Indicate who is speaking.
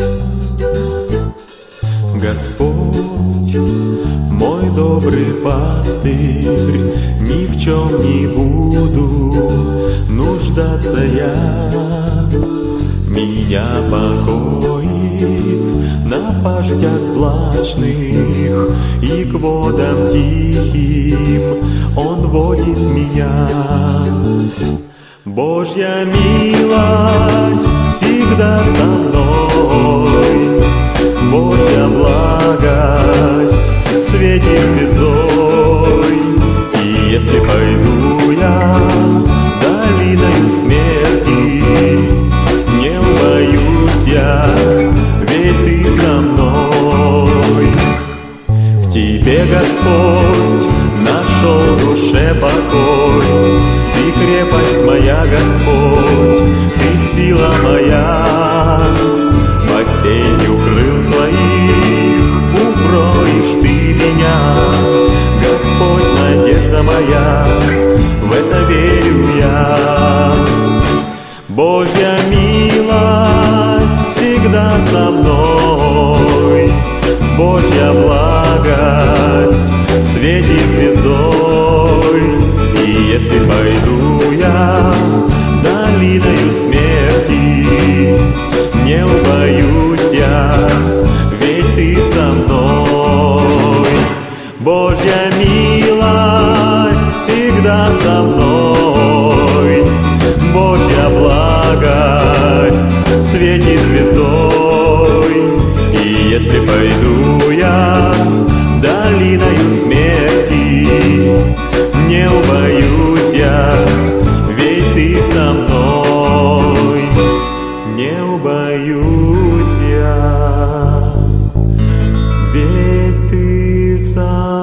Speaker 1: Господь, мой добрый пастырь, ни в чем не буду нуждаться я. Меня покоит на пажитях злачных, и к водам тихим Он водит меня. Божья милость всегда со мной, Божья благость светит звездой. И если пойду я долиною смерти, не убоюсь я, ведь Ты со мной. В Тебе, Господь, нашел душе покой, Ты крепость моя, Господь, Ты сила моя. Под сенью крыл своих укроешь Ты меня, Господь, надежда моя, в это верю я. Божья милость всегда со мной, Божья благость светит звездой. И если пойду я долиною смерти, не убоюсь я, ведь Ты со мной. Божья милость всегда со мной, Божья благость светит звездой. И если пойду я долиною смерти, не убоюсь я, ведь Ты со мной. Не убоюсь я, ведь Ты со мной.